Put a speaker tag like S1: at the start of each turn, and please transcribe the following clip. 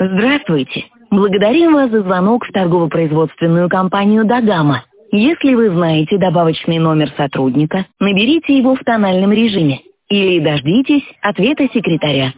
S1: Здравствуйте. Благодарим вас за звонок в торгово-производственную компанию «Дагама». Если вы знаете добавочный номер сотрудника, наберите его в тональном режиме или дождитесь ответа секретаря.